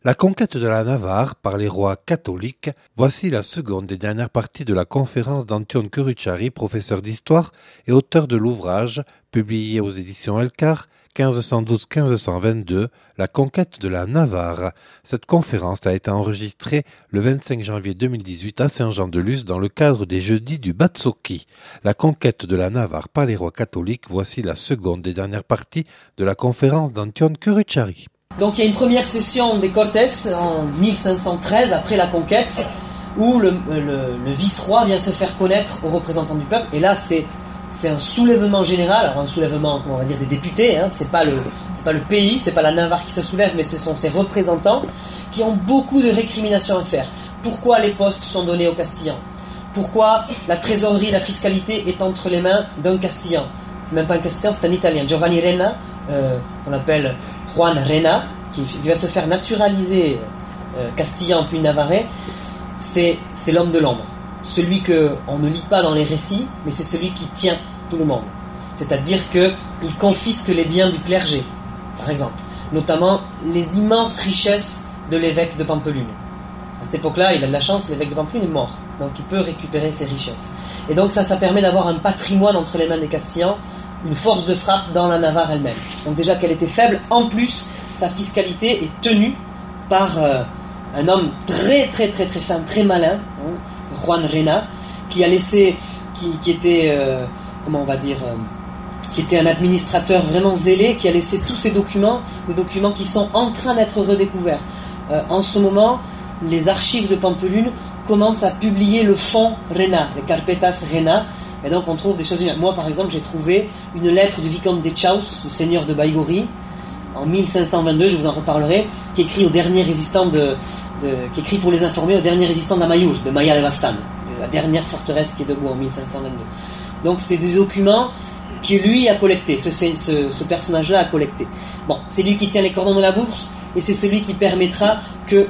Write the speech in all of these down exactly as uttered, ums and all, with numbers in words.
La conquête de la Navarre par les rois catholiques, voici la seconde et dernière partie de la conférence d'Antion Curucciari, professeur d'histoire et auteur de l'ouvrage, publié aux éditions Elcar, quinze cent douze à quinze cent vingt-deux, La conquête de la Navarre. Cette conférence a été enregistrée le vingt-cinq janvier deux mille dix-huit à Saint-Jean-de-Luz dans le cadre des Jeudis du Batsoki. La conquête de la Navarre par les rois catholiques, voici la seconde et dernière partie de la conférence d'Antion Curucciari. Donc il y a une première session des Cortes en mille cinq cent treize, après la conquête, où le, le, le vice-roi vient se faire connaître aux représentants du peuple. Et là, c'est, c'est un soulèvement général, alors un soulèvement, comment on va dire, des députés. Hein. C'est pas le, c'est pas le pays, c'est pas la Navarre qui se soulève, mais ce sont ses représentants qui ont beaucoup de récriminations à faire. Pourquoi les postes sont donnés aux Castillans? Pourquoi la trésorerie, la fiscalité est entre les mains d'un Castillan? C'est même pas un Castillan, c'est un Italien, Giovanni Renna, euh, qu'on appelle Juan Renna, qui, qui va se faire naturaliser euh, castillan puis navarrais. C'est, c'est l'homme de l'ombre, celui qu'on ne lit pas dans les récits, mais c'est celui qui tient tout le monde. C'est-à-dire qu'il confisque les biens du clergé, par exemple, notamment les immenses richesses de l'évêque de Pampelune. À cette époque-là, il a de la chance, l'évêque de Pampelune est mort, donc il peut récupérer ses richesses. Et donc ça, ça permet d'avoir un patrimoine entre les mains des Castillans, une force de frappe dans la Navarre elle-même. Donc déjà qu'elle était faible, en plus, sa fiscalité est tenue par euh, un homme très très très très fin, très malin, hein, Juan Renna, qui a laissé, qui, qui était, euh, comment on va dire, euh, qui était un administrateur vraiment zélé, qui a laissé tous ces documents, des documents qui sont en train d'être redécouverts. Euh, en ce moment, les archives de Pampelune commencent à publier le fonds Renna, les carpetas Renna. Et donc on trouve des choses. Moi par exemple j'ai trouvé une lettre du vicomte d'Echaus, le seigneur de Baïgori, en mille cinq cent vingt-deux, je vous en reparlerai, qui écrit au dernier résistant de, de qui écrit pour les informer au dernier résistant d'Amayur, de Maya de Bastan, la dernière forteresse qui est debout en mille cinq cent vingt-deux. Donc c'est des documents que lui a collectés, ce, ce, ce personnage-là a collecté. Bon, c'est lui qui tient les cordons de la bourse et c'est celui qui permettra que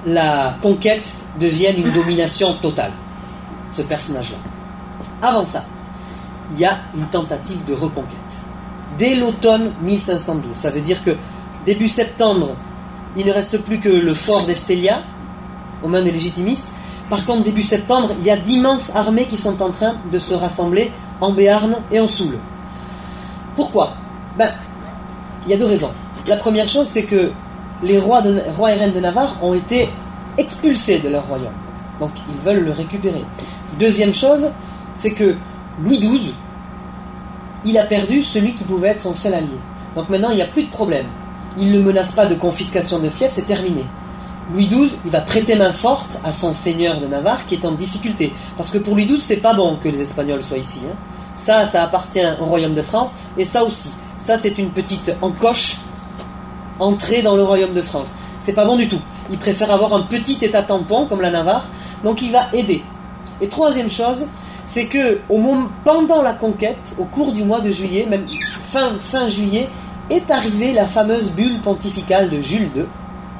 la conquête devienne une domination totale. Ce personnage-là. Avant ça, il y a une tentative de reconquête. Dès l'automne mille cinq cent douze, ça veut dire que début septembre, il ne reste plus que le fort d'Estella, aux mains des légitimistes. Par contre, début septembre, il y a d'immenses armées qui sont en train de se rassembler en Béarn et en Soule. Pourquoi? Ben, il y a deux raisons. La première chose, c'est que les rois, de, rois et reines de Navarre ont été expulsés de leur royaume. Donc, ils veulent le récupérer. Deuxième chose, c'est que Louis douze, il a perdu celui qui pouvait être son seul allié. Donc maintenant, il n'y a plus de problème. Il ne menace pas de confiscation de fief, c'est terminé. Louis douze, il va prêter main forte à son seigneur de Navarre qui est en difficulté. Parce que pour Louis douze, c'est pas bon que les Espagnols soient ici. Hein. Ça, ça appartient au royaume de France, et ça aussi. Ça, c'est une petite encoche entrée dans le royaume de France. C'est pas bon du tout. Il préfère avoir un petit état tampon comme la Navarre, donc il va aider. Et troisième chose, c'est que au moment, pendant la conquête, au cours du mois de juillet, même fin, fin juillet, est arrivée la fameuse bulle pontificale de Jules deux.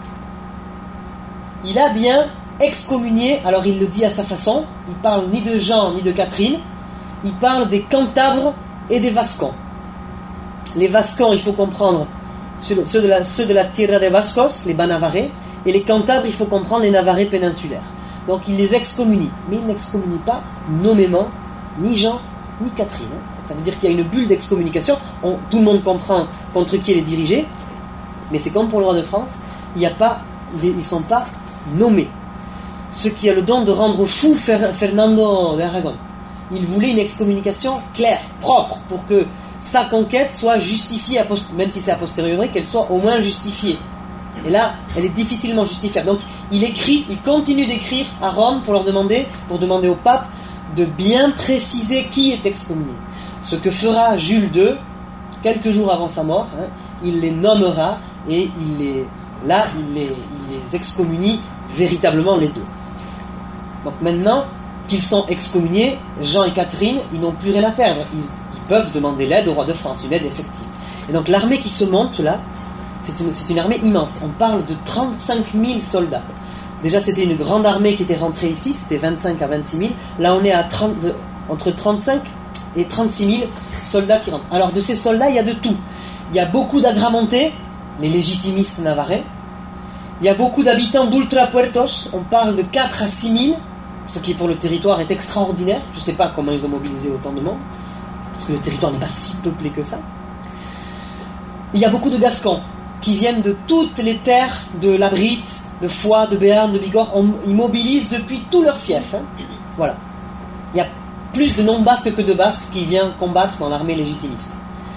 Il a bien excommunié, alors il le dit à sa façon, il parle ni de Jean ni de Catherine, il parle des Cantabres et des Vascons. Les Vascons, il faut comprendre, ceux de la, ceux de la Tierra de Vascos, les Banavarrais, et les Cantabres, il faut comprendre les Navarrais péninsulaires. Donc il les excommunie, mais il n'excommunie pas nommément ni Jean ni Catherine. Ça veut dire qu'il y a une bulle d'excommunication. On, tout le monde comprend contre qui elle est dirigée, mais c'est comme pour le roi de France, il y a pas, ils ne sont pas nommés. Ce qui a le don de rendre fou Fer, Fernando d'Aragon. Il voulait une excommunication claire, propre, pour que sa conquête soit justifiée, même si c'est a posteriori, qu'elle soit au moins justifiée. Et là, elle est difficilement justifiable. Donc, il écrit, il continue d'écrire à Rome pour leur demander, pour demander au pape de bien préciser qui est excommunié. Ce que fera Jules deux, quelques jours avant sa mort, hein, il les nommera et il les, là, il les, il les excommunie véritablement les deux. Donc maintenant qu'ils sont excommuniés, Jean et Catherine, ils n'ont plus rien à perdre. Ils, ils peuvent demander l'aide au roi de France, une aide effective. Et donc l'armée qui se monte là, C'est une, c'est une armée immense. On parle de trente-cinq mille soldats. Déjà, c'était une grande armée qui était rentrée ici. C'était vingt-cinq à vingt-six mille. Là, on est à trente, de, entre trente-cinq et trente-six mille soldats qui rentrent. Alors, de ces soldats, il y a de tout. Il y a beaucoup d'agrammentés, les légitimistes navarrais. Il y a beaucoup d'habitants d'ultrapuertos, on parle de quatre à six mille, ce qui pour le territoire est extraordinaire. Je ne sais pas comment ils ont mobilisé autant de monde, parce que le territoire n'est pas si peuplé que ça. Il y a beaucoup de Gascons qui viennent de toutes les terres de la Brite, de Foix, de Béarn, de Bigorre. On, ils mobilisent depuis tout leur fief. Hein. Voilà. Il y a plus de non-basques que de basques qui viennent combattre dans l'armée légitimiste.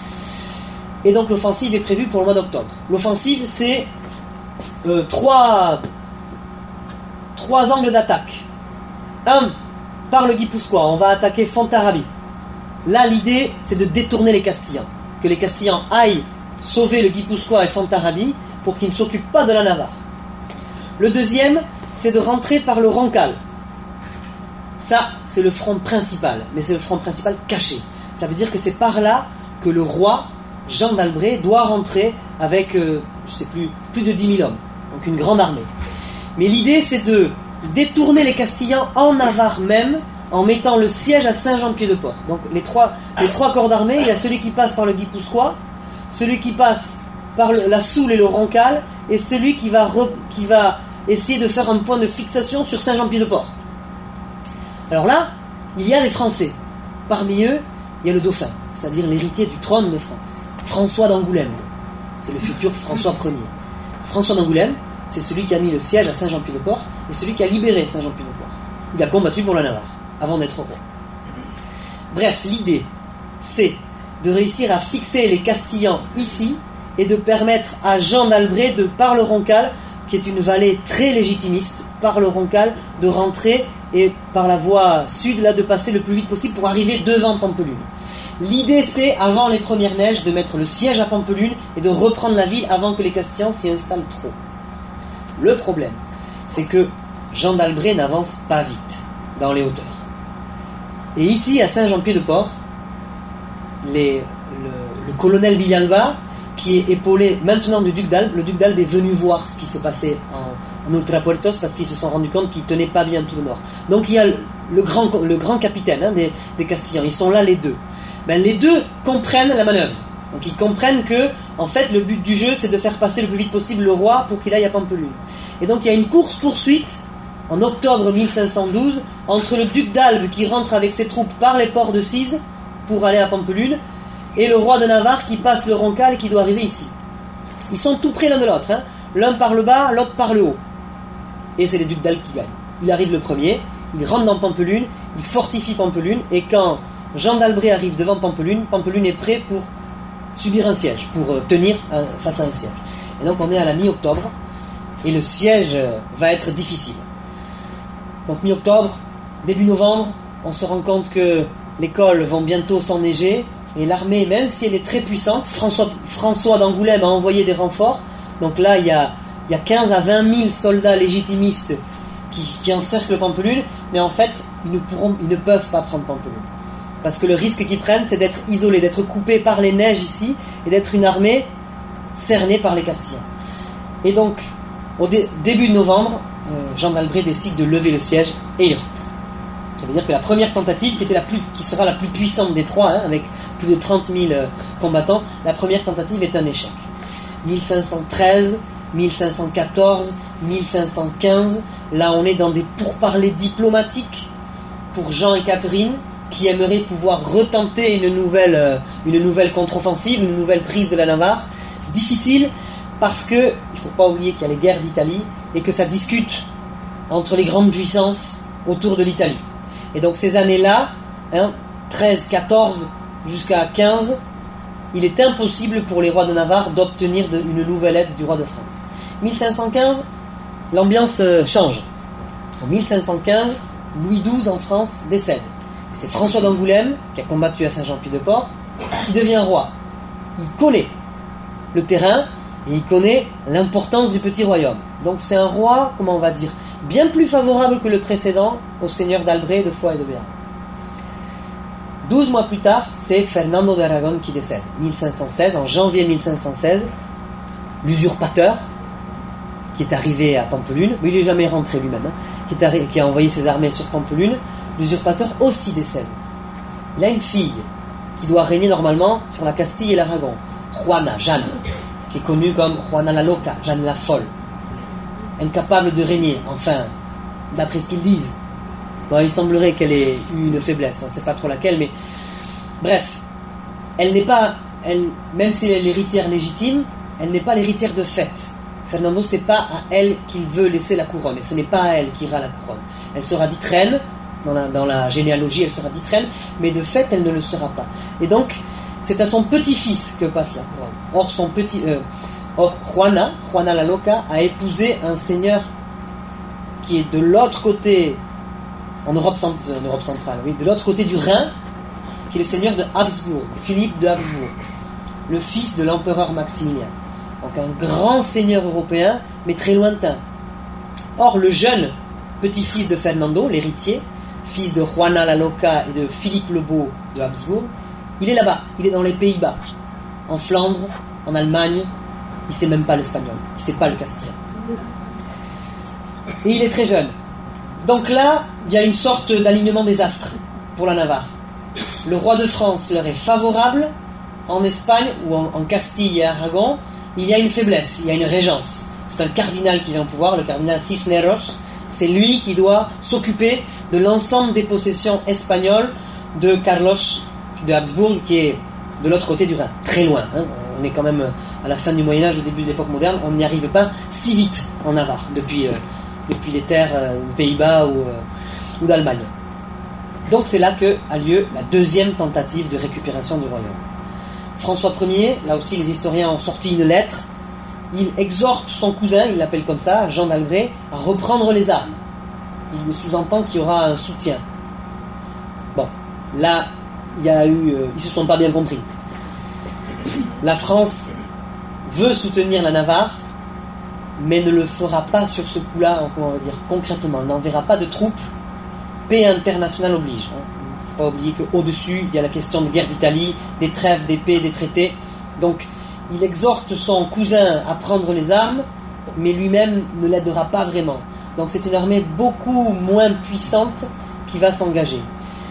Et donc l'offensive est prévue pour le mois d'octobre. L'offensive, c'est euh, trois, trois angles d'attaque. Un, par le Guipuscoa, on va attaquer Fontarrabie. Là, l'idée, c'est de détourner les Castillans. Que les Castillans aillent sauver le Guipuscoa et Fontarrabie pour qu'ils ne s'occupent pas de la Navarre. Le deuxième, c'est de rentrer par le Roncal. Ça, c'est le front principal, mais c'est le front principal caché. Ça veut dire que c'est par là que le roi, Jean d'Albret, doit rentrer avec, euh, je ne sais plus, plus de dix mille hommes. Donc une grande armée. Mais l'idée, c'est de détourner les Castillans en Navarre même, en mettant le siège à Saint-Jean-Pied-de-Port. Donc les trois, les trois corps d'armée, il y a celui qui passe par le Guipuscoa, celui qui passe par le, la Soule et le Roncal, et celui qui va, re, qui va essayer de faire un point de fixation sur Saint-Jean-Pied-de-Port. Alors là, il y a des Français. Parmi eux, il y a le dauphin, c'est-à-dire l'héritier du trône de France, François d'Angoulême. C'est le futur François Ier. François d'Angoulême, c'est celui qui a mis le siège à Saint-Jean-Pied-de-Port et celui qui a libéré Saint-Jean-Pied-de-Port. Il a combattu pour la Navarre, avant d'être roi. Bref, l'idée, c'est de réussir à fixer les Castillans ici et de permettre à Jean d'Albret, de par le Roncal, qui est une vallée très légitimiste, par le Roncal, de rentrer et par la voie sud, là, de passer le plus vite possible pour arriver devant Pampelune. L'idée, c'est, avant les premières neiges, de mettre le siège à Pampelune et de reprendre la ville avant que les Castillans s'y installent trop. Le problème, c'est que Jean d'Albret n'avance pas vite dans les hauteurs. Et ici, à Saint-Jean-Pied-de-Port, les, le, le colonel Villalba, qui est épaulé maintenant du duc d'Albe, le duc d'Albe est venu voir ce qui se passait en, en Ultrapuertos parce qu'ils se sont rendus compte qu'ils ne tenaient pas bien tout le nord. Donc il y a le, le, grand, le grand capitaine hein, des, des Castillans, ils sont là les deux. Ben, les deux comprennent la manœuvre. Donc ils comprennent que, en fait, le but du jeu, c'est de faire passer le plus vite possible le roi pour qu'il aille à Pampelune. Et donc il y a une course-poursuite en octobre mille cinq cent douze entre le duc d'Albe qui rentre avec ses troupes par les ports de Cise pour aller à Pampelune et le roi de Navarre qui passe le Roncal et qui doit arriver ici. Ils sont tout près l'un de l'autre, hein. L'un par le bas, l'autre par le haut. Et c'est les ducs d'Albe qui gagnent. Il arrive le premier, il rentre dans Pampelune, il fortifie Pampelune, et quand Jean d'Albret arrive devant Pampelune, Pampelune est prêt pour subir un siège, pour euh, tenir euh, face à un siège. Et donc on est à la mi-octobre, et le siège euh, va être difficile. Donc mi-octobre, début novembre, on se rend compte que les cols vont bientôt s'enneiger, et l'armée, même si elle est très puissante, François, François d'Angoulême a envoyé des renforts, donc là il y a, il y a quinze à vingt mille soldats légitimistes qui, qui encerclent Pampelune, mais en fait, ils ne, pourront, ils ne peuvent pas prendre Pampelune. Parce que le risque qu'ils prennent, c'est d'être isolés, d'être coupés par les neiges ici, et d'être une armée cernée par les Castillans. Et donc, au dé- début de novembre, euh, Jean d'Albret décide de lever le siège, et il rentre. Ça veut dire que la première tentative, qui, était la plus, qui sera la plus puissante des trois, hein, avec plus de trente mille euh, combattants, la première tentative est un échec. mille cinq cent treize, mille cinq cent quatorze, mille cinq cent quinze, là on est dans des pourparlers diplomatiques pour Jean et Catherine, qui aimeraient pouvoir retenter une nouvelle, euh, une nouvelle contre-offensive, une nouvelle prise de la Navarre. Difficile, parce que, il ne faut pas oublier qu'il y a les guerres d'Italie, et que ça discute entre les grandes puissances autour de l'Italie. Et donc ces années-là, hein, treize, quatorze jusqu'à quinze, il est impossible pour les rois de Navarre d'obtenir de, une nouvelle aide du roi de France. mille cinq cent quinze, l'ambiance euh, change. En mille cinq cent quinze, Louis douze en France décède. Et c'est François d'Angoulême, qui a combattu à Saint-Jean-Pied-de-Port, qui devient roi. Il connaît le terrain et il connaît l'importance du petit royaume. Donc c'est un roi, comment on va dire, bien plus favorable que le précédent au seigneur d'Albret, de Foix et de Béarn. Douze mois plus tard, c'est Fernando d'Aragon qui décède. mille cinq cent seize, en janvier mille cinq cent seize, l'usurpateur, qui est arrivé à Pampelune, mais il n'est jamais rentré lui-même, hein, qui, est arri- qui a envoyé ses armées sur Pampelune, l'usurpateur aussi décède. Il a une fille qui doit régner normalement sur la Castille et l'Aragon, Juana, Jeanne, qui est connue comme Juana la Loca, Jeanne la folle. incapable de régner, enfin, d'après ce qu'ils disent. Bon, il semblerait qu'elle ait eu une faiblesse, on ne sait pas trop laquelle, mais bref, elle n'est pas, elle, même si elle est l'héritière légitime, elle n'est pas l'héritière de fait. Fernando, c'est pas à elle qu'il veut laisser la couronne, et ce n'est pas à elle qui ira la couronne. Elle sera dite reine, dans la, dans la généalogie, elle sera dite reine, mais de fait, elle ne le sera pas. Et donc, c'est à son petit-fils que passe la couronne. Or, son petit, euh, or Juana, Juana la Loca, a épousé un seigneur qui est de l'autre côté, en Europe, cent, en Europe centrale, oui, de l'autre côté du Rhin, qui est le seigneur de Habsbourg, Philippe de Habsbourg, le fils de l'empereur Maximilien. Donc un grand seigneur européen, mais très lointain. Or, le jeune petit-fils de Fernando, l'héritier, fils de Juana la Loca et de Philippe le Beau de Habsbourg, il est là-bas, il est dans les Pays-Bas, en Flandre, en Allemagne, il ne sait même pas l'espagnol, il ne sait pas le castillan. Et il est très jeune. Donc là, il y a une sorte d'alignement des astres pour la Navarre. Le roi de France leur est favorable. En Espagne ou en, en Castille et Aragon, il y a une faiblesse, il y a une régence. C'est un cardinal qui vient au pouvoir, le cardinal Cisneros. C'est lui qui doit s'occuper de l'ensemble des possessions espagnoles de Carlos de Habsbourg, qui est de l'autre côté du Rhin, très loin. Hein. On est quand même à la fin du Moyen-Âge, au début de l'époque moderne, on n'y arrive pas si vite en Navarre, depuis, euh, depuis les terres euh, des Pays-Bas ou, euh, ou d'Allemagne. Donc c'est là que a lieu la deuxième tentative de récupération du royaume. François Ier, là aussi les historiens ont sorti une lettre, il exhorte son cousin, il l'appelle comme ça, Jean d'Albret, à reprendre les armes. Il lui sous-entend qu'il y aura un soutien. Bon, là, il y a eu, euh, ils se sont pas bien compris. La France veut soutenir la Navarre, mais ne le fera pas sur ce coup-là, comment on va dire, concrètement. Elle n'enverra pas de troupes. Paix internationale oblige. Il ne faut pas oublier qu'au-dessus, il y a la question de guerre d'Italie, des trêves, des paix, des traités. Donc, il exhorte son cousin à prendre les armes, mais lui-même ne l'aidera pas vraiment. Donc, c'est une armée beaucoup moins puissante qui va s'engager.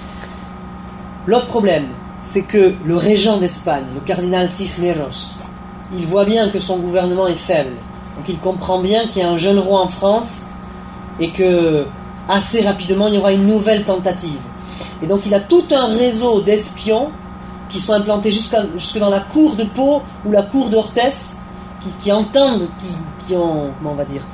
L'autre problème, c'est que le régent d'Espagne, le cardinal Cisneros, il voit bien que son gouvernement est faible. Donc, il comprend bien qu'il y a un jeune roi en France et que assez rapidement, il y aura une nouvelle tentative. Et donc, il a tout un réseau d'espions qui sont implantés jusqu'à, jusque dans la cour de Pau ou la cour d'Orthès, qui, qui entendent, qui, qui ont, comment on va dire,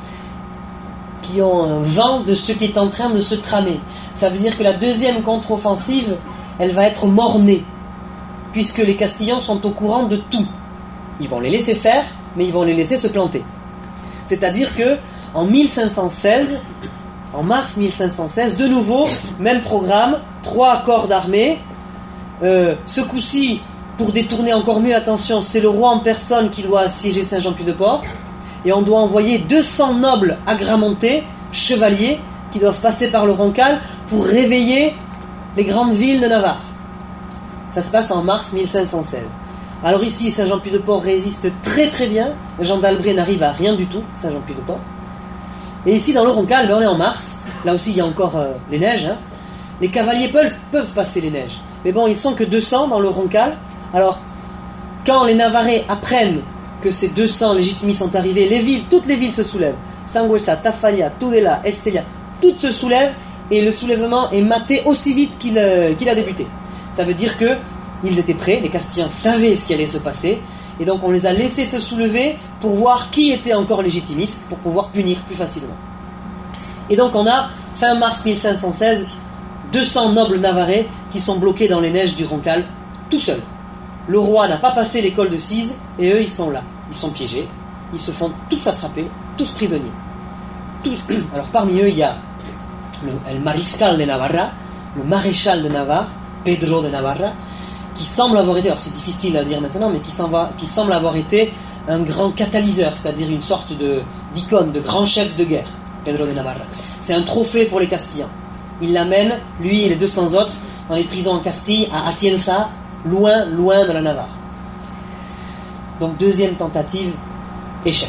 qui ont un vent de ce qui est en train de se tramer. Ça veut dire que la deuxième contre-offensive, elle va être mort-née, puisque les Castillans sont au courant de tout. Ils vont les laisser faire, mais ils vont les laisser se planter. C'est-à-dire que en mille cinq cent seize, en mars mille cinq cent seize, de nouveau, même programme, trois corps d'armée. Euh, ce coup-ci, pour détourner encore mieux l'attention, c'est le roi en personne qui doit assiéger Saint-Jean-Pied-de-Port, et on doit envoyer deux cents nobles agrémentés, chevaliers, qui doivent passer par le Roncal pour réveiller les grandes villes de Navarre. Ça se passe en mars mille cinq cent seize. Alors ici, Saint-Jean-Pied-de-Port résiste très très bien. Jean d'Albret n'arrive à rien du tout, Saint-Jean-Pied-de-Port. Et ici, dans le Roncal, ben, on est en mars. Là aussi, il y a encore euh, les neiges. Hein. Les cavaliers peuvent, peuvent passer les neiges. Mais bon, ils sont que deux cents dans le Roncal. Alors, quand les Navarrais apprennent que ces deux cents légitimistes sont arrivés, les villes, toutes les villes se soulèvent. Sangüesa, Tafalla, Tudela, Estella, toutes se soulèvent et le soulèvement est maté aussi vite qu'il, euh, qu'il a débuté. Ça veut dire que ils étaient prêts, les Castillans savaient ce qui allait se passer, et donc on les a laissés se soulever pour voir qui était encore légitimiste, pour pouvoir punir plus facilement. Et donc on a, fin mars mille cinq cent seize, deux cents nobles navarrais qui sont bloqués dans les neiges du Roncal, tout seuls. Le roi n'a pas passé l'école de Cise, et eux ils sont là, ils sont piégés, ils se font tous attraper, tous prisonniers. Tous... Alors parmi eux il y a le el mariscal de Navarra, le maréchal de Navarre, Pedro de Navarra, qui semble avoir été, alors c'est difficile à dire maintenant, mais qui semble, qui semble avoir été un grand catalyseur, c'est-à-dire une sorte de, d'icône, de grand chef de guerre, Pedro de Navarra. C'est un trophée pour les Castillans. Il l'amène, lui et les deux cents autres, dans les prisons en Castille, à Atienza, loin, loin de la Navarre. Donc deuxième tentative, échec.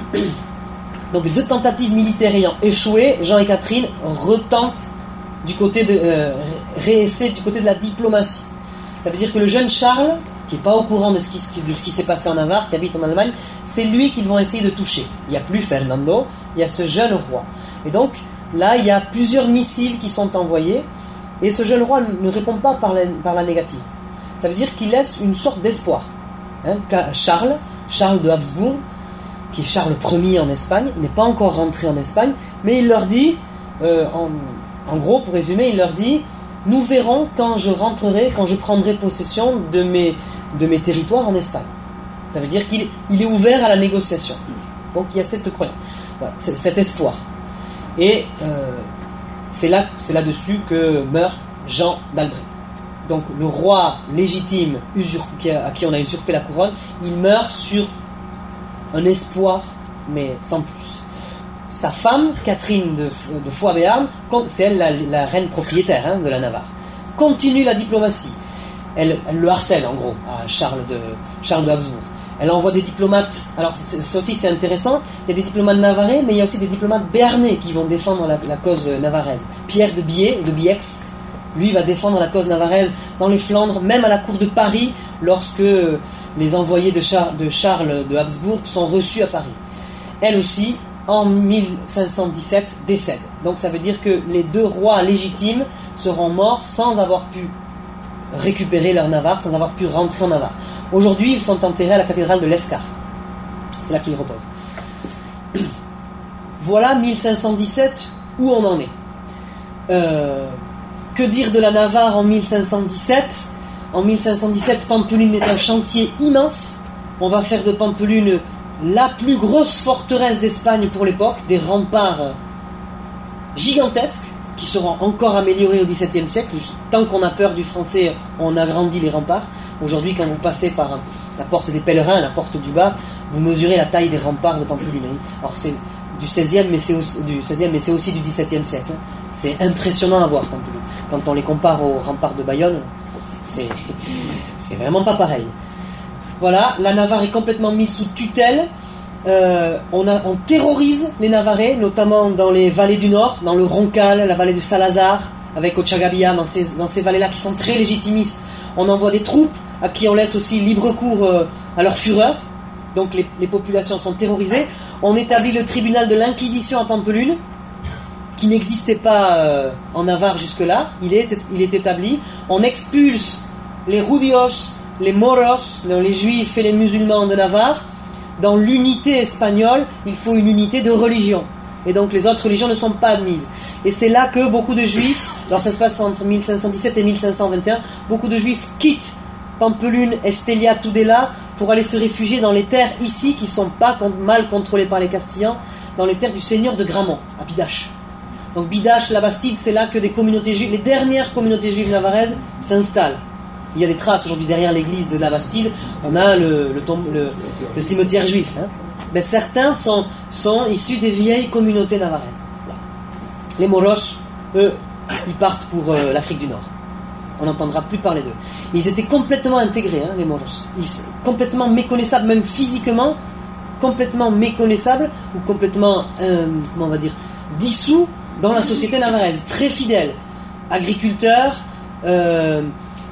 Donc deux tentatives militaires ayant échoué, Jean et Catherine retentent du côté de, euh, réessaient du côté de la diplomatie. Ça veut dire que le jeune Charles qui n'est pas au courant de ce qui, de ce qui s'est passé en Navarre, qui habite en Allemagne, c'est lui qu'ils vont essayer de toucher. Il n'y a plus Fernando, il y a ce jeune roi. Et donc, là, il y a plusieurs missives qui sont envoyées, et ce jeune roi ne répond pas par la, par la négative. Ça veut dire qu'il laisse une sorte d'espoir. Hein, Charles, Charles de Habsbourg, qui est Charles Ier en Espagne, il n'est pas encore rentré en Espagne, mais il leur dit, euh, en, en gros, pour résumer, il leur dit, nous verrons quand je rentrerai, quand je prendrai possession de mes, de mes territoires en Espagne. Ça veut dire qu'il il est ouvert à la négociation. Donc il y a cette croyance, voilà, cet espoir. Et euh, c'est là, c'est là-dessus que meurt Jean d'Albret. Donc le roi légitime usur- à qui on a usurpé la couronne, il meurt sur un espoir, mais sans plus. Sa femme, Catherine de, de Foix-Béarn, c'est elle la, la reine propriétaire hein, de la Navarre, continue la diplomatie. Elle, elle le harcèle en gros à Charles de, Charles de Habsbourg. Elle envoie des diplomates, alors ça aussi c'est intéressant, il y a des diplomates navarrais, mais il y a aussi des diplomates béarnais qui vont défendre la, la cause navarraise. Pierre de Billet, de Biex, lui va défendre la cause navarraise dans les Flandres, même à la cour de Paris, lorsque les envoyés de, Char- de Charles de Habsbourg sont reçus à Paris. Elle aussi, en mille cinq cent dix-sept, décède. Donc ça veut dire que les deux rois légitimes seront morts sans avoir pu récupérer leur Navarre, sans avoir pu rentrer en Navarre. Aujourd'hui, ils sont enterrés à la cathédrale de l'Escar. C'est là qu'ils reposent. Voilà mille cinq cent dix-sept, où on en est. Euh, que dire de la Navarre en mille cinq cent dix-sept ? En mille cinq cent dix-sept, Pampelune est un chantier immense. On va faire de Pampelune la plus grosse forteresse d'Espagne pour l'époque, des remparts gigantesques qui seront encore améliorés au dix-septième siècle. Tant qu'on a peur du français, on agrandit les remparts. Aujourd'hui, quand vous passez par la porte des pèlerins, la porte du bas, vous mesurez la taille des remparts de Pampelune. Alors c'est du seizième, mais c'est aussi du, seizième, mais c'est aussi du dix-septième siècle. C'est impressionnant à voir Pampelune. Quand on les compare aux remparts de Bayonne, c'est, c'est vraiment pas pareil. Voilà, la Navarre est complètement mise sous tutelle. Euh, on, a, on terrorise les Navarrais, notamment dans les vallées du Nord, dans le Roncal, la vallée de Salazar, avec Ochagavía, dans ces, dans ces vallées-là qui sont très légitimistes. On envoie des troupes à qui on laisse aussi libre cours euh, à leur fureur. Donc les, les populations sont terrorisées. On établit le tribunal de l'Inquisition à Pampelune, qui n'existait pas euh, en Navarre jusque-là. Il est, il est établi. On expulse les Rudios, les Moros, les Juifs et les musulmans de Navarre. Dans l'unité espagnole, il faut une unité de religion. Et donc les autres religions ne sont pas admises. Et c'est là que beaucoup de Juifs, alors ça se passe entre mille cinq cent dix-sept et mille cinq cent vingt et un, beaucoup de Juifs quittent Pampelune, Estella, Tudela pour aller se réfugier dans les terres ici qui ne sont pas mal contrôlées par les Castillans, dans les terres du seigneur de Gramont, à Bidache. Donc Bidache, la Bastide, c'est là que des communautés juives, les dernières communautés juives navarraises s'installent. Il y a des traces aujourd'hui derrière l'église de la Bastide, on a le, le, tombe, le, le cimetière juif. Hein. Mais certains sont, sont issus des vieilles communautés navaraises. Là. Les Moros, eux, ils partent pour euh, l'Afrique du Nord. On n'entendra plus parler d'eux. Ils étaient complètement intégrés, hein, les Moros. Ils sont complètement méconnaissables, même physiquement, complètement méconnaissables, ou complètement, euh, comment on va dire, dissous dans la société navarraise. Très fidèles. Agriculteurs, euh,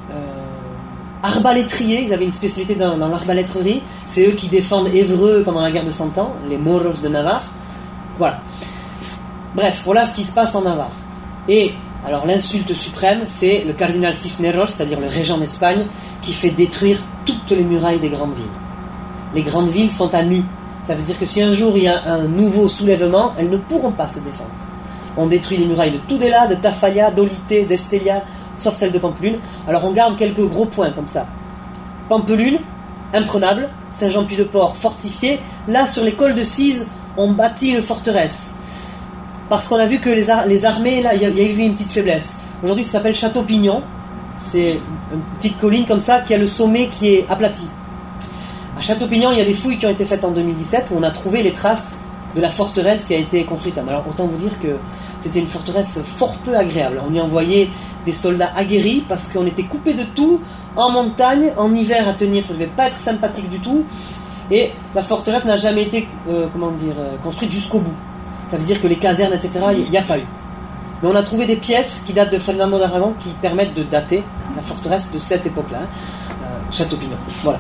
arbalétriers, ils avaient une spécialité dans, dans l'arbalétrerie, c'est eux qui défendent Évreux pendant la guerre de Cent Ans, les Moros de Navarre. Voilà. Bref, voilà ce qui se passe en Navarre. Et, alors l'insulte suprême, c'est le cardinal Cisneros, c'est-à-dire le régent d'Espagne, qui fait détruire toutes les murailles des grandes villes. Les grandes villes sont à nu. Ça veut dire que si un jour il y a un nouveau soulèvement, elles ne pourront pas se défendre. On détruit les murailles de Tudela, de Tafalla, d'Olite, d'Estella, sauf celle de Pampelune. Alors on garde quelques gros points comme ça. Pampelune, imprenable. Saint-Jean-Pied-de-Port, fortifié. Là, sur les cols de Cise, on bâtit une forteresse. Parce qu'on a vu que les, ar- les armées, là, il y, y a eu une petite faiblesse. Aujourd'hui, ça s'appelle Château-Pignon. C'est une petite colline comme ça qui a le sommet qui est aplati. À Château-Pignon, il y a des fouilles qui ont été faites en deux mille dix-sept où on a trouvé les traces de la forteresse qui a été construite. Alors autant vous dire que c'était une forteresse fort peu agréable. On y envoyait des soldats aguerris parce qu'on était coupé de tout, en montagne, en hiver à tenir, ça ne devait pas être sympathique du tout. Et la forteresse n'a jamais été euh, comment dire, euh, construite jusqu'au bout. Ça veut dire que les casernes, et cetera, il n'y a pas eu. Mais on a trouvé des pièces qui datent de Fernando d'Aragon qui permettent de dater la forteresse de cette époque-là. Euh, Château-Pignon. Voilà.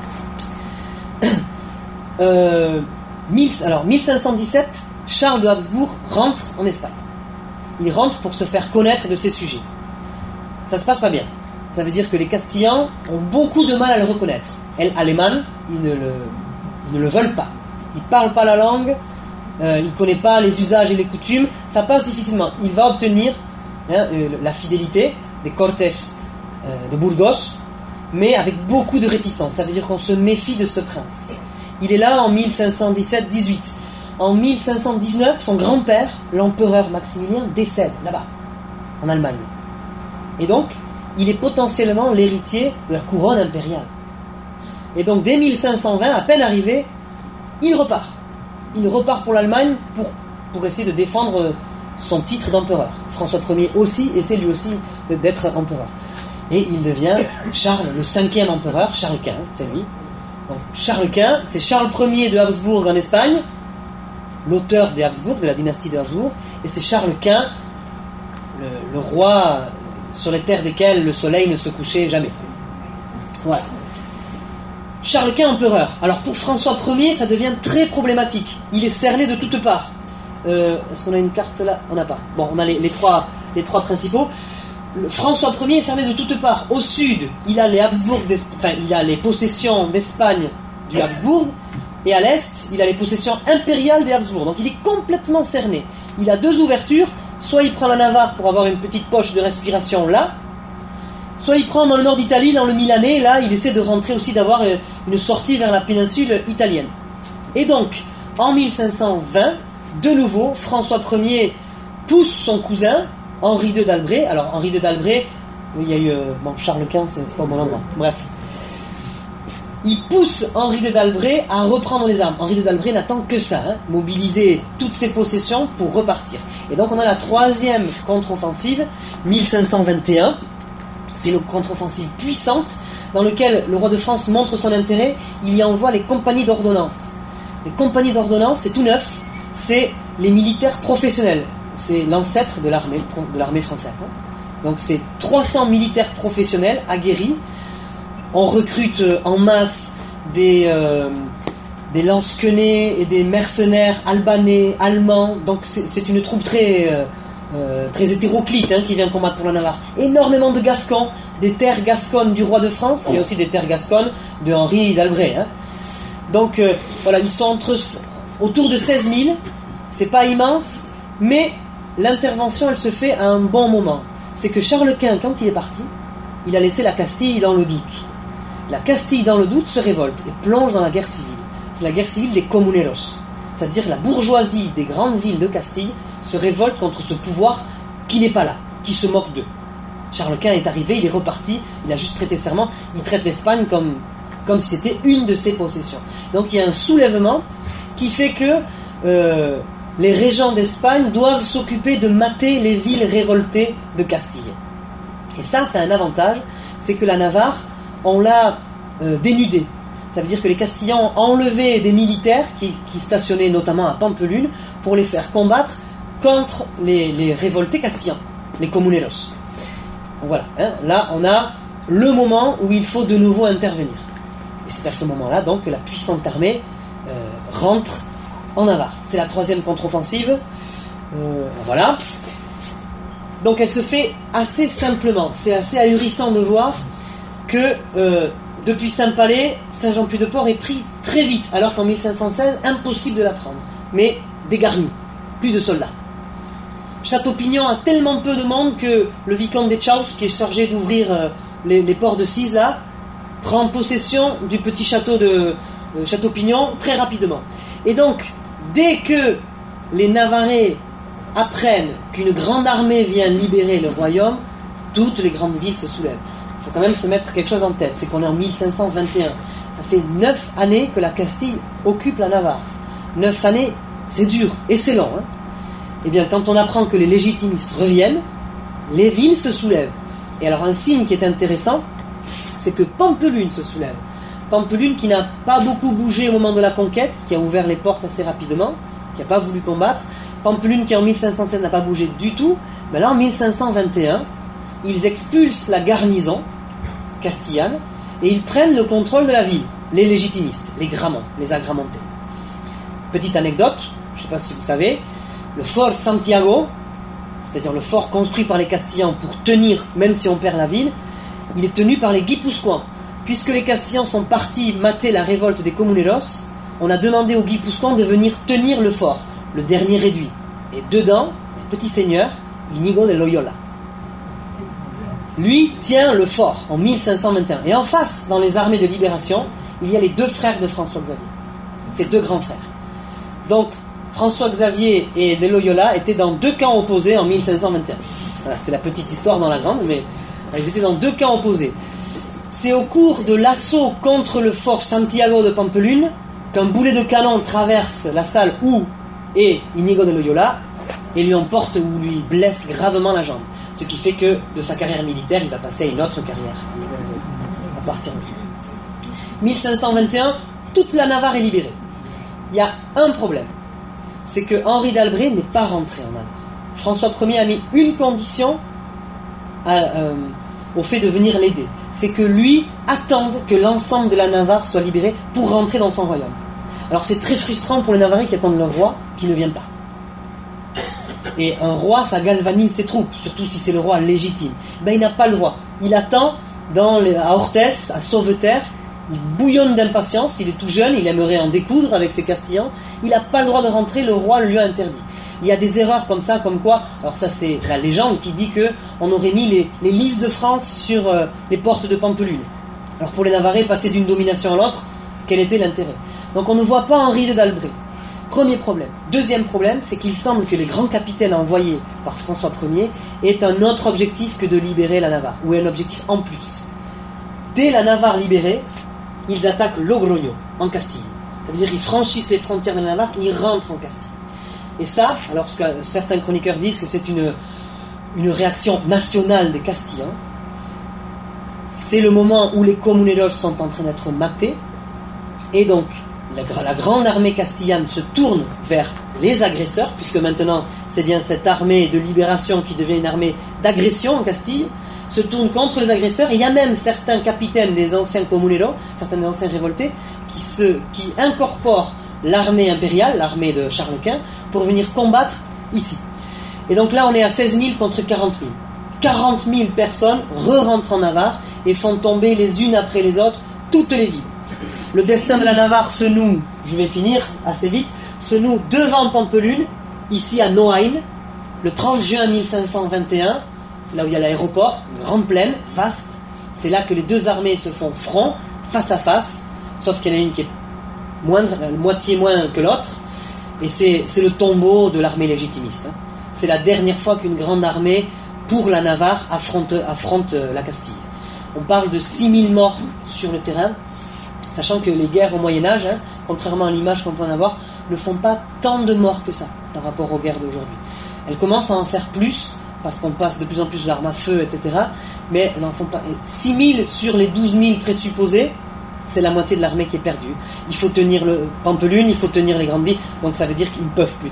euh, mille, alors, mille cinq cent dix-sept, Charles de Habsbourg rentre en Espagne. Il rentre pour se faire connaître de ses sujets. Ça se passe pas bien. Ça veut dire que les Castillans ont beaucoup de mal à le reconnaître. El Alemán, ils ne le, ils ne le veulent pas. Il ne parle pas la langue, euh, il ne connaît pas les usages et les coutumes, ça passe difficilement. Il va obtenir hein, euh, la fidélité des Cortes euh, de Burgos, mais avec beaucoup de réticence. Ça veut dire qu'on se méfie de ce prince. Il est là en mille cinq cent dix-sept dix-huit. En mille cinq cent dix-neuf, son grand-père, l'empereur Maximilien, décède là-bas, en Allemagne. Et donc, il est potentiellement l'héritier de la couronne impériale. Et donc, dès mille cinq cent vingt, à peine arrivé, il repart. Il repart pour l'Allemagne pour, pour essayer de défendre son titre d'empereur. François Ier aussi essaie lui aussi d'être empereur. Et il devient Charles, le cinquième empereur, Charles Quint, c'est lui. Donc, Charles Quint, c'est Charles Ier de Habsbourg en Espagne, l'auteur des Habsbourg, de la dynastie de Habsbourg, et c'est Charles Quint, le, le roi sur les terres desquelles le soleil ne se couchait jamais. Voilà. Charles Quint empereur. Alors pour François Ier, ça devient très problématique. Il est cerné de toutes parts. Euh, est-ce qu'on a une carte là? On n'a pas. Bon, on a les, les, trois, les trois principaux. Le François Ier est cerné de toutes parts. Au sud, il a les Habsbourg, enfin, il a les possessions d'Espagne du Habsbourg, et à l'est, il a les possessions impériales des Habsbourg. Donc il est complètement cerné. Il a deux ouvertures. Soit il prend la Navarre pour avoir une petite poche de respiration là, soit il prend dans le nord d'Italie, dans le Milanais, là il essaie de rentrer aussi, d'avoir une sortie vers la péninsule italienne. Et donc, en mille cinq cent vingt, de nouveau, François Ier pousse son cousin, Henri deux d'Albret. Alors Henri deux d'Albret, il y a eu, euh, bon, Charles Quint, c'est, c'est pas au bon endroit, bref. Il pousse Henri deux d'Albret à reprendre les armes. Henri deux d'Albret n'attend que ça, hein, mobiliser toutes ses possessions pour repartir. Et donc on a la troisième contre-offensive, mille cinq cent vingt et un. C'est une contre-offensive puissante dans laquelle le roi de France montre son intérêt. Il y envoie les compagnies d'ordonnance. Les compagnies d'ordonnance, c'est tout neuf. C'est les militaires professionnels. C'est l'ancêtre de l'armée, de l'armée française. Hein. Donc c'est trois cents militaires professionnels aguerris. On recrute en masse des, euh, des lance-quenets et des mercenaires albanais, allemands. Donc c'est, c'est une troupe très, euh, euh, très hétéroclite hein, qui vient combattre pour la Navarre. Énormément de Gascons, des terres gasconnes du roi de France. Il y a aussi des terres gasconnes de Henri d'Albret. Hein. Donc euh, voilà, ils sont entre, autour de seize mille. C'est pas immense, mais l'intervention elle se fait à un bon moment. C'est que Charles Quint, quand il est parti, il a laissé la Castille dans le doute. La Castille dans le doute se révolte et plonge dans la guerre civile. C'est la guerre civile des comuneros, c'est-à-dire la bourgeoisie des grandes villes de Castille se révolte contre ce pouvoir qui n'est pas là, qui se moque d'eux. Charles Quint est arrivé, il est reparti, il a juste prêté serment, il traite l'Espagne comme, comme si c'était une de ses possessions. Donc il y a un soulèvement qui fait que euh, les régents d'Espagne doivent s'occuper de mater les villes révoltées de Castille. Et ça, c'est un avantage, c'est que la Navarre, on l'a euh, dénudée. Ça veut dire que les Castillans ont enlevé des militaires qui, qui stationnaient notamment à Pampelune pour les faire combattre contre les, les révoltés castillans, les comuneros. Donc voilà, hein, là on a le moment où il faut de nouveau intervenir. Et c'est à ce moment-là donc que la puissante armée euh, rentre en Navarre. C'est la troisième contre-offensive. Euh, voilà. Donc elle se fait assez simplement. C'est assez ahurissant de voir que euh, depuis Saint-Palais, Saint-Jean-Pied-de-Port est pris très vite, alors qu'en mille cinq cent seize, impossible de la prendre. Mais dégarni, plus de soldats. Château-Pignon a tellement peu de monde que le vicomte des Chaus, qui est chargé d'ouvrir euh, les, les ports de Cise, là, prend possession du petit château de euh, Château-Pignon très rapidement. Et donc, dès que les Navarrais apprennent qu'une grande armée vient libérer le royaume, toutes les grandes villes se soulèvent. Il faut quand même se mettre quelque chose en tête, c'est qu'on est en mille cinq cent vingt et un. Ça fait neuf années que la Castille occupe la Navarre. Neuf années, c'est dur et c'est long. Hein. Eh bien, quand on apprend que les légitimistes reviennent, les villes se soulèvent. Et alors, un signe qui est intéressant, c'est que Pampelune se soulève. Pampelune qui n'a pas beaucoup bougé au moment de la conquête, qui a ouvert les portes assez rapidement, qui n'a pas voulu combattre. Pampelune qui en mille cinq cent seize n'a pas bougé du tout. Mais là, en mille cinq cent vingt et un, ils expulsent la garnison castillane et ils prennent le contrôle de la ville, les légitimistes, les gramons, les agrémentés. Petite anecdote, je ne sais pas si vous savez, le fort Santiago, c'est-à-dire le fort construit par les Castillans pour tenir, même si on perd la ville, il est tenu par les Guipuscoans. Puisque les Castillans sont partis mater la révolte des Comuneros, on a demandé aux Guipuscoans de venir tenir le fort, le dernier réduit. Et dedans, un petit seigneur, Inigo de Loyola. Lui tient le fort en mille cinq cent vingt et un. Et en face, dans les armées de libération, il y a les deux frères de François Xavier. Ces deux grands frères. Donc, François Xavier et de Loyola étaient dans deux camps opposés en mille cinq cent vingt et un. Voilà, c'est la petite histoire dans la grande, mais ils étaient dans deux camps opposés. C'est au cours de l'assaut contre le fort Santiago de Pampelune qu'un boulet de canon traverse la salle où est Inigo de Loyola et lui emporte ou lui blesse gravement la jambe. Ce qui fait que de sa carrière militaire, il va passer à une autre carrière à partir de mille cinq cent vingt et un, toute la Navarre est libérée. Il y a un problème, c'est que Henri d'Albret n'est pas rentré en Navarre. François Ier a mis une condition à, euh, au fait de venir l'aider. C'est que lui attende que l'ensemble de la Navarre soit libérée pour rentrer dans son royaume. Alors c'est très frustrant pour les Navarrais qui attendent leur roi qui ne vient pas. Et un roi, ça galvanise ses troupes, surtout si c'est le roi légitime. Ben, il n'a pas le droit. Il attend dans les, à Orthez, à Sauveterre, il bouillonne d'impatience, il est tout jeune, il aimerait en découdre avec ses Castillans. Il n'a pas le droit de rentrer, le roi le lui a interdit. Il y a des erreurs comme ça, comme quoi, alors ça c'est la légende qui dit qu'on aurait mis les, les lys de France sur euh, les portes de Pampelune. Alors pour les Navarrais, passer d'une domination à l'autre, quel était l'intérêt? Donc on ne voit pas Henri d'Albret. Premier problème. Deuxième problème, c'est qu'il semble que les grands capitaines envoyés par François Ier aient un autre objectif que de libérer la Navarre, ou un objectif en plus. Dès la Navarre libérée, ils attaquent Logroño, en Castille. C'est-à-dire qu'ils franchissent les frontières de la Navarre, ils rentrent en Castille. Et ça, alors que certains chroniqueurs disent que c'est une, une réaction nationale des Castillans, c'est le moment où les comuneros sont en train d'être matés, et donc la, la grande armée castillane se tourne vers les agresseurs, puisque maintenant c'est bien cette armée de libération qui devient une armée d'agression en Castille, se tourne contre les agresseurs, et il y a même certains capitaines des anciens comuneros, certains des anciens révoltés, qui, se, qui incorporent l'armée impériale, l'armée de Charles Quint, pour venir combattre ici. Et donc là on est à seize mille contre quarante mille. quarante mille personnes re-rentrent en Navarre et font tomber les unes après les autres toutes les villes. Le destin de la Navarre se noue, je vais finir assez vite, se noue devant Pampelune, ici à Noain, le trente juin mille cinq cent vingt et un, c'est là où il y a l'aéroport, une grande plaine, vaste, c'est là que les deux armées se font front, face à face, sauf qu'il y en a une qui est moindre, la moitié moins que l'autre, et c'est, c'est le tombeau de l'armée légitimiste. Hein. C'est la dernière fois qu'une grande armée pour la Navarre affronte, affronte la Castille. On parle de six mille morts sur le terrain, sachant que les guerres au Moyen-Âge, hein, contrairement à l'image qu'on peut en avoir, ne font pas tant de morts que ça par rapport aux guerres d'aujourd'hui. Elles commencent à en faire plus, parce qu'on passe de plus en plus d'armes à feu, et cetera. Mais elles n'en font pas. six mille sur les douze mille présupposés, c'est la moitié de l'armée qui est perdue. Il faut tenir le Pampelune, il faut tenir les grandes villes, donc ça veut dire qu'ils ne peuvent plus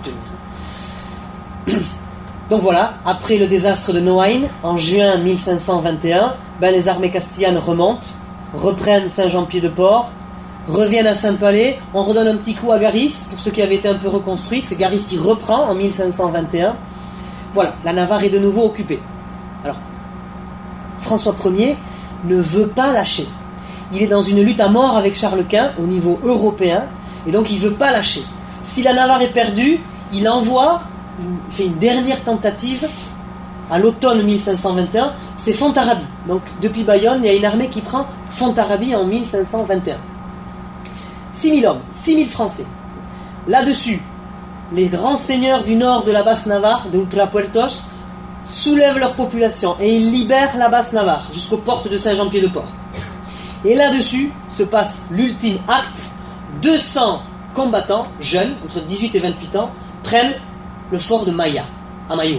tenir. Donc voilà, après le désastre de Noain, en juin mille cinq cent vingt et un, ben les armées castillanes remontent, reprennent Saint-Jean-Pied-de-Port, reviennent à Saint-Palais, on redonne un petit coup à Garis, pour ceux qui avaient été un peu reconstruits, c'est Garis qui reprend en mille cinq cent vingt et un. Voilà, la Navarre est de nouveau occupée. Alors, François Ier ne veut pas lâcher. Il est dans une lutte à mort avec Charles Quint au niveau européen, et donc il ne veut pas lâcher. Si la Navarre est perdue, il envoie, il fait une dernière tentative à l'automne mille cinq cent vingt et un, c'est Fontarabie. Donc depuis Bayonne, il y a une armée qui prend Fontarabie en mille cinq cent vingt et un. six mille hommes, six mille Français. Là-dessus, les grands seigneurs du nord de la Basse-Navarre, de Ultrapuertos, soulèvent leur population et ils libèrent la Basse-Navarre jusqu'aux portes de Saint-Jean-Pied-de-Port. Et là-dessus se passe l'ultime acte. deux cents combattants, jeunes, entre dix-huit et vingt-huit ans, prennent le fort de Maya, à Mayour.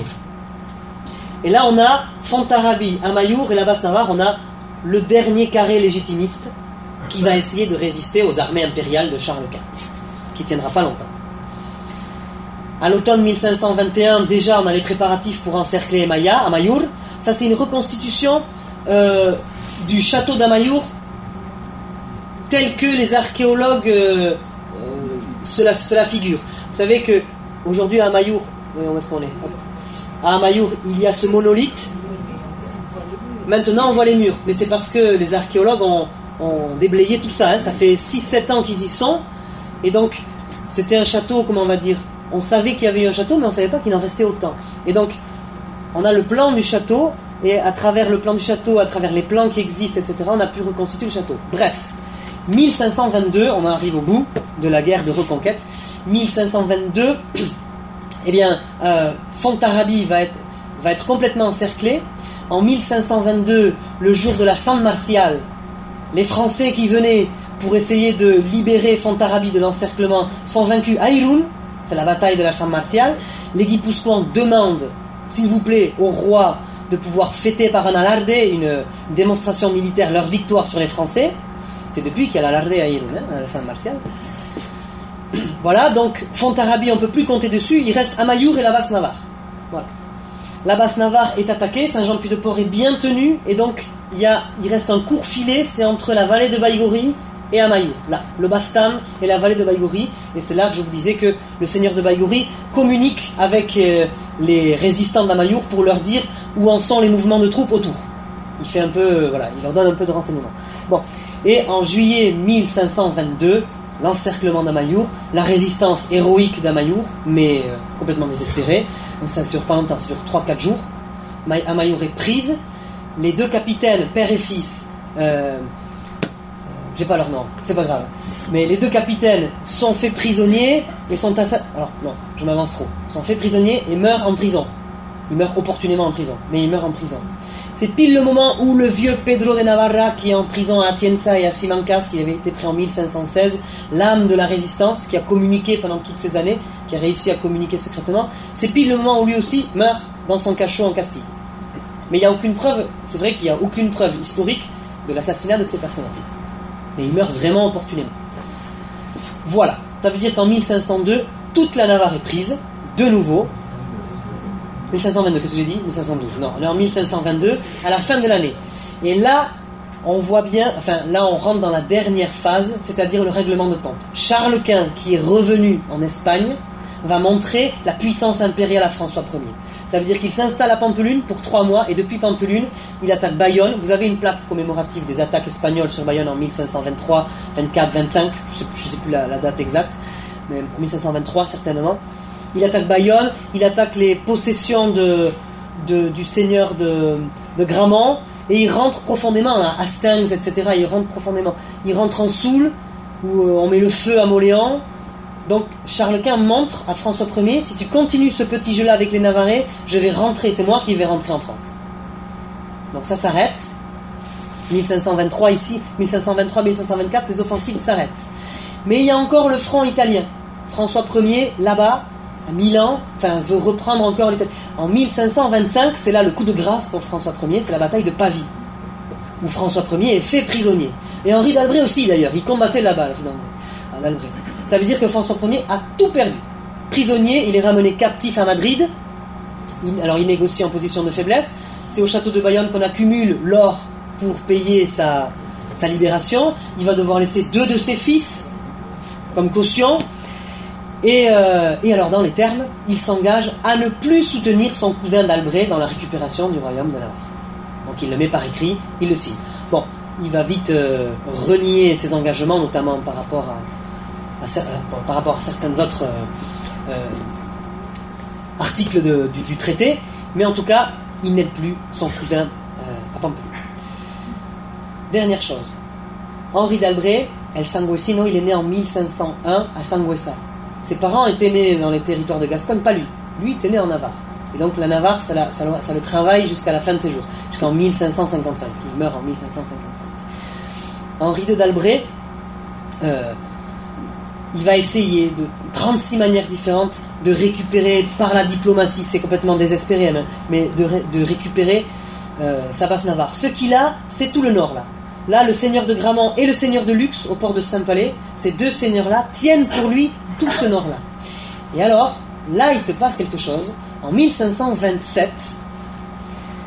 Et là on a Fontarabie, à Mayour, et la Basse-Navarre, on a le dernier carré légitimiste qui va essayer de résister aux armées impériales de Charles Quint, qui ne tiendra pas longtemps. À l'automne mille cinq cent vingt et un, déjà on a les préparatifs pour encercler Maya, à Mayour. Ça c'est une reconstitution euh, du château d'Amayour tel que les archéologues euh, euh, se, la, se la figurent. Vous savez que aujourd'hui à Amayour, où est-ce qu'on est ? À Amayour, il y a ce monolithe. Maintenant on voit les murs, mais c'est parce que les archéologues ont, ont déblayé tout ça, hein. Ça fait six sept ans qu'ils y sont, et donc c'était un château, comment on va dire, on savait qu'il y avait eu un château, mais on ne savait pas qu'il en restait autant. Et donc on a le plan du château, et à travers le plan du château, à travers les plans qui existent, et cetera, on a pu reconstituer le château. Bref, mille cinq cent vingt-deux, on arrive au bout de la guerre de reconquête. mille cinq cent vingt-deux, eh bien, euh, Fontarabie va être, va être complètement encerclé. En mille cinq cent vingt-deux, le jour de la San Martial, les Français qui venaient pour essayer de libérer Fontarabie de l'encerclement sont vaincus à Irún, c'est la bataille de la San Martial. Les Guipuscoans demandent, s'il vous plaît, au roi de pouvoir fêter par un alarde, une, une démonstration militaire, leur victoire sur les Français. C'est depuis qu'il y a l'alarde à Irún, hein, à la San Martial. Voilà, donc Fontarabie, on ne peut plus compter dessus, il reste Amayour et la Basse-Navarre. Voilà. La Basse-Navarre est attaquée, Saint-Jean-Pied-de-Port est bien tenu, et donc il, y a, il reste un court filet, c'est entre la vallée de Baïgori et Amayour, là, le Bastam et la vallée de Baïgori, et c'est là que je vous disais que le seigneur de Baïgori communique avec euh, les résistants d'Amayour pour leur dire où en sont les mouvements de troupes autour. Il fait un peu, euh, voilà, il leur donne un peu de renseignements. Bon, et en juillet mille cinq cent vingt-deux, l'encerclement d'Amayour, la résistance héroïque d'Amayour, mais euh, complètement désespérée. Donc ça ne dure pas longtemps, ça dure trois quatre jours. Amayour est prise. Les deux capitaines, père et fils, euh, j'ai pas leur nom, c'est pas grave. Mais les deux capitaines sont faits prisonniers et sont assassinés. Alors non, je m'avance trop. Sont faits prisonniers et meurent en prison. Ils meurent opportunément en prison, mais ils meurent en prison. C'est pile le moment où le vieux Pedro de Navarra, qui est en prison à Atienza et à Simancas, qui avait été pris en mille cinq cent seize, l'âme de la résistance, qui a communiqué pendant toutes ces années, qui a réussi à communiquer secrètement, c'est pile le moment où lui aussi meurt dans son cachot en Castille. Mais il n'y a aucune preuve, c'est vrai qu'il n'y a aucune preuve historique de l'assassinat de ces personnages. Mais il meurt vraiment opportunément. Voilà, ça veut dire qu'en mille cinq cent deux, toute la Navarre est prise, de nouveau. mille cinq cent vingt-deux, qu'est-ce que j'ai dit ? mille cinq cent douze, non, on est en mille cinq cent vingt-deux, à la fin de l'année. Et là, on voit bien, enfin là on rentre dans la dernière phase, c'est-à-dire le règlement de compte. Charles Quint, qui est revenu en Espagne, va montrer la puissance impériale à François Ier. Ça veut dire qu'il s'installe à Pampelune pour trois mois, et depuis Pampelune, il attaque Bayonne. Vous avez une plaque commémorative des attaques espagnoles sur Bayonne en mille cinq cent vingt-trois, vingt-quatre, vingt-cinq, je ne sais, sais plus la, la date exacte, mais en mille cinq cent vingt-trois certainement. Il attaque Bayonne, il attaque les possessions de, de, du seigneur de, de Gramont, et il rentre profondément à Hastings, et cetera. Il rentre profondément. Il rentre en Soule, où euh, on met le feu à Moléon. Donc Charles Quint montre à François Ier, si tu continues ce petit jeu-là avec les Navarrais, je vais rentrer, c'est moi qui vais rentrer en France. Donc ça s'arrête. mille cinq cent vingt-trois ici, mille cinq cent vingt-trois mille cinq cent vingt-quatre, les offensives s'arrêtent. Mais il y a encore le front italien. François Ier, là-bas, à Milan, enfin, veut reprendre encore l'Italie. En mille cinq cent vingt-cinq, c'est là le coup de grâce pour François Ier, c'est la bataille de Pavie, où François Ier est fait prisonnier. Et Henri d'Albret aussi, d'ailleurs, il combattait là-bas, Henri d'Albret. Ça veut dire que François Ier a tout perdu. Prisonnier, il est ramené captif à Madrid. Il, alors il négocie en position de faiblesse. C'est au château de Bayonne qu'on accumule l'or pour payer sa, sa libération. Il va devoir laisser deux de ses fils comme caution. Et, euh, et alors dans les termes, il s'engage à ne plus soutenir son cousin d'Albret dans la récupération du royaume de Navarre. Donc il le met par écrit, il le signe. Bon, il va vite euh, renier ses engagements, notamment par rapport à À, à, par rapport à certains autres euh, euh, articles de, du, du traité, mais en tout cas, il n'aide plus son cousin euh, à Pampelune. Dernière chose, Henri d'Albret, El Sangüesino, il est né en mille cinq cent un à Sangüesa. Ses parents étaient nés dans les territoires de Gascogne, pas lui. Lui, il était né en Navarre. Et donc la Navarre, ça, la, ça, ça le travaille jusqu'à la fin de ses jours, jusqu'en mille cinq cent cinquante-cinq. Il meurt en mille cinq cent cinquante-cinq. Henri de d'Albret, euh, il va essayer de trente-six manières différentes de récupérer par la diplomatie, c'est complètement désespéré, hein, mais de, ré, de récupérer euh, sa Basse-Navarre. Ce qu'il a, c'est tout le nord là. Là, le seigneur de Gramont et le seigneur de Lux, au port de Saint-Palais, ces deux seigneurs-là tiennent pour lui tout ce nord-là. Et alors, là, il se passe quelque chose. En mille cinq cent vingt-sept,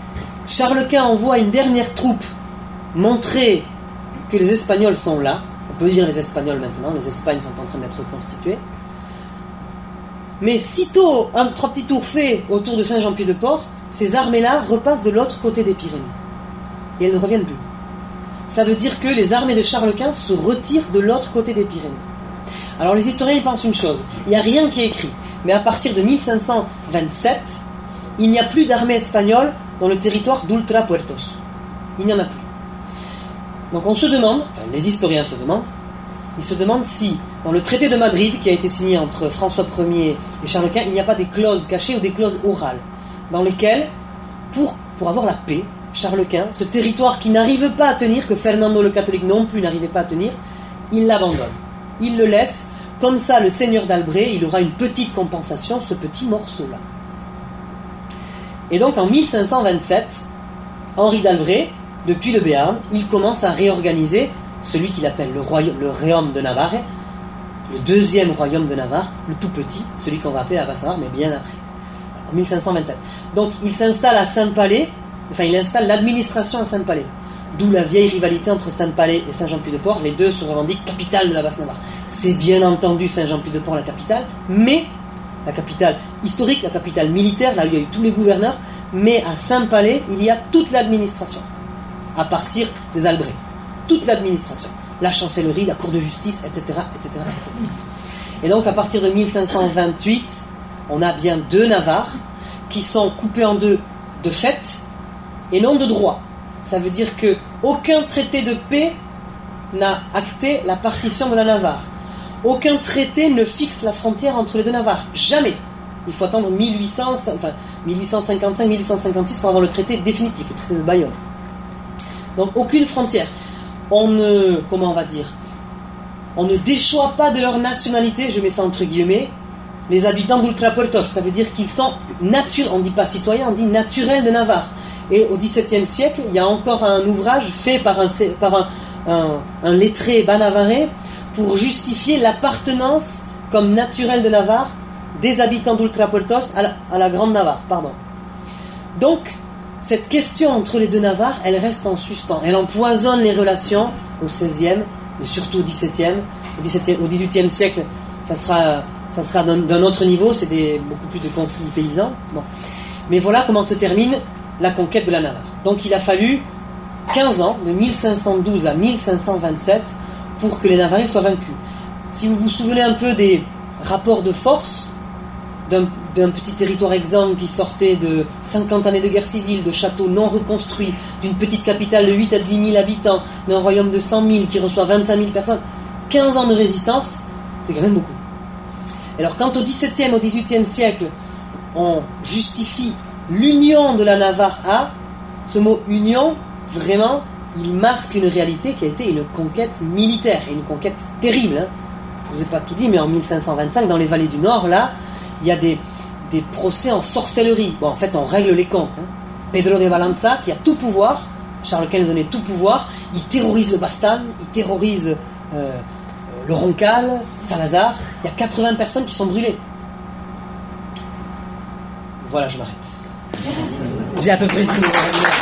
Charles Quint envoie une dernière troupe montrer que les Espagnols sont là, peut dire les Espagnols maintenant, les Espagnes sont en train d'être reconstituées. Mais sitôt un trois petits tours faits autour de Saint-Jean-Pied-de-Port, ces armées-là repassent de l'autre côté des Pyrénées. Et elles ne reviennent plus. Ça veut dire que les armées de Charles Quint se retirent de l'autre côté des Pyrénées. Alors les historiens ils pensent une chose, il n'y a rien qui est écrit, mais à partir de mille cinq cent vingt-sept, il n'y a plus d'armée espagnole dans le territoire d'Ultrapuertos. Il n'y en a plus. Donc on se demande, enfin les historiens se demandent, ils se demandent si, dans le traité de Madrid qui a été signé entre François Ier et Charles Quint, il n'y a pas des clauses cachées ou des clauses orales, dans lesquelles, pour, pour avoir la paix, Charles Quint, ce territoire qui n'arrive pas à tenir, que Fernando le catholique non plus n'arrivait pas à tenir, il l'abandonne. Il le laisse, comme ça le seigneur d'Albret, il aura une petite compensation, ce petit morceau-là. Et donc en mille cinq cent vingt-sept, Henri d'Albret, depuis le Béarn, il commence à réorganiser celui qu'il appelle le royaume, le royaume de Navarre, le deuxième royaume de Navarre, le tout petit, celui qu'on va appeler la Basse-Navarre, mais bien après, en mille cinq cent vingt-sept. Donc il s'installe à Saint-Palais, enfin il installe l'administration à Saint-Palais, d'où la vieille rivalité entre Saint-Palais et Saint-Jean-Pied-de-Port, les deux se revendiquent capitale de la Basse-Navarre. C'est bien entendu Saint-Jean-Pied-de-Port la capitale, mais la capitale historique, la capitale militaire, là où il y a eu tous les gouverneurs, mais à Saint-Palais, il y a toute l'administration, à partir des Albrets. Toute l'administration, la chancellerie, la cour de justice, et cetera, et cetera, et cetera. Et donc à partir de mille cinq cent vingt-huit, on a bien deux Navarres qui sont coupés en deux de fait et non de droit. Ça veut dire que aucun traité de paix n'a acté la partition de la Navarre. Aucun traité ne fixe la frontière entre les deux Navarres. Jamais. Il faut attendre mille huit cents, enfin, mille huit cent cinquante-cinq mille huit cent cinquante-six pour avoir le traité définitif, le traité de Bayonne. Donc aucune frontière. On ne, comment on va dire, on ne déchoit pas de leur nationalité, je mets ça entre guillemets, les habitants d'Ultrapuertos. Ça veut dire qu'ils sont naturels, on ne dit pas citoyens, on dit naturels de Navarre. Et au dix-septième siècle, il y a encore un ouvrage fait par un, par un, un, un lettré banavarrais pour justifier l'appartenance comme naturel de Navarre des habitants d'Ultrapuertos à la, à la Grande Navarre. Pardon. Donc, cette question entre les deux Navarres, elle reste en suspens. Elle empoisonne les relations au seizième, mais surtout au dix-septième. Au, dix-septième, au dix-huitième siècle, ça sera, ça sera d'un, d'un autre niveau, c'est des, beaucoup plus de conflits paysans. Bon. Mais voilà comment se termine la conquête de la Navarre. Donc il a fallu quinze ans, de mille cinq cent douze à mille cinq cent vingt-sept, pour que les Navarrais soient vaincus. Si vous vous souvenez un peu des rapports de force d'un, d'un petit territoire exsangue qui sortait de cinquante années de guerre civile, de châteaux non reconstruits, d'une petite capitale de huit à dix mille habitants, d'un royaume de cent mille qui reçoit vingt-cinq mille personnes, quinze ans de résistance, c'est quand même beaucoup. Alors quand au dix-septième, au dix-huitième siècle, on justifie l'union de la Navarre à, ce mot union, vraiment, il masque une réalité qui a été une conquête militaire, et une conquête terrible. Hein. Je ne vous ai pas tout dit, mais en mille cinq cent vingt-cinq, dans les vallées du Nord, là, il y a des, des procès en sorcellerie. Bon, en fait, on règle les comptes. Hein. Pedro de Balanza, qui a tout pouvoir, Charles Quint lui donnait tout pouvoir, il terrorise le Bastan, il terrorise euh, le Roncal, Salazar, il y a quatre-vingts personnes qui sont brûlées. Voilà, je m'arrête. J'ai à peu près tout.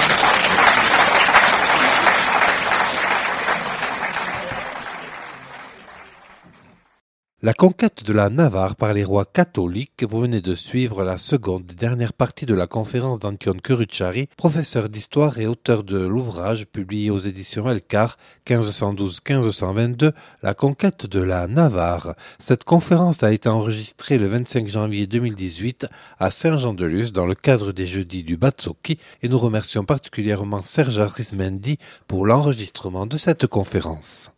La conquête de la Navarre par les rois catholiques, vous venez de suivre la seconde et dernière partie de la conférence d'Antione Curucciari, professeur d'histoire et auteur de l'ouvrage publié aux éditions Elcar, quinze cent douze à quinze cent vingt-deux, La conquête de la Navarre. Cette conférence a été enregistrée le vingt-cinq janvier deux mille dix-huit à Saint-Jean-de-Luz dans le cadre des Jeudis du Batsoki et nous remercions particulièrement Serge Arismendi pour l'enregistrement de cette conférence.